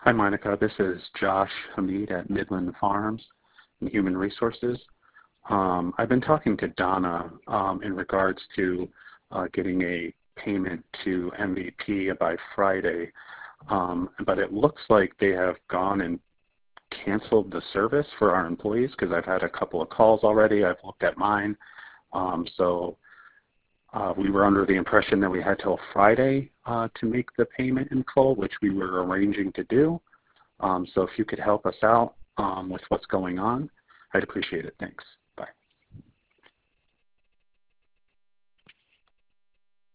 Hi, Monica. This is Josh Hamid at Midland Farms and Human Resources. I've been talking to Donna in regards to getting a payment to MVP by Friday, but it looks like they have gone and canceled the service for our employees because I've had a couple of calls already. I've looked at mine. We were under the impression that we had till Friday to make the payment in full, which we were arranging to do. So if you could help us out with what's going on, I'd appreciate it. Thanks.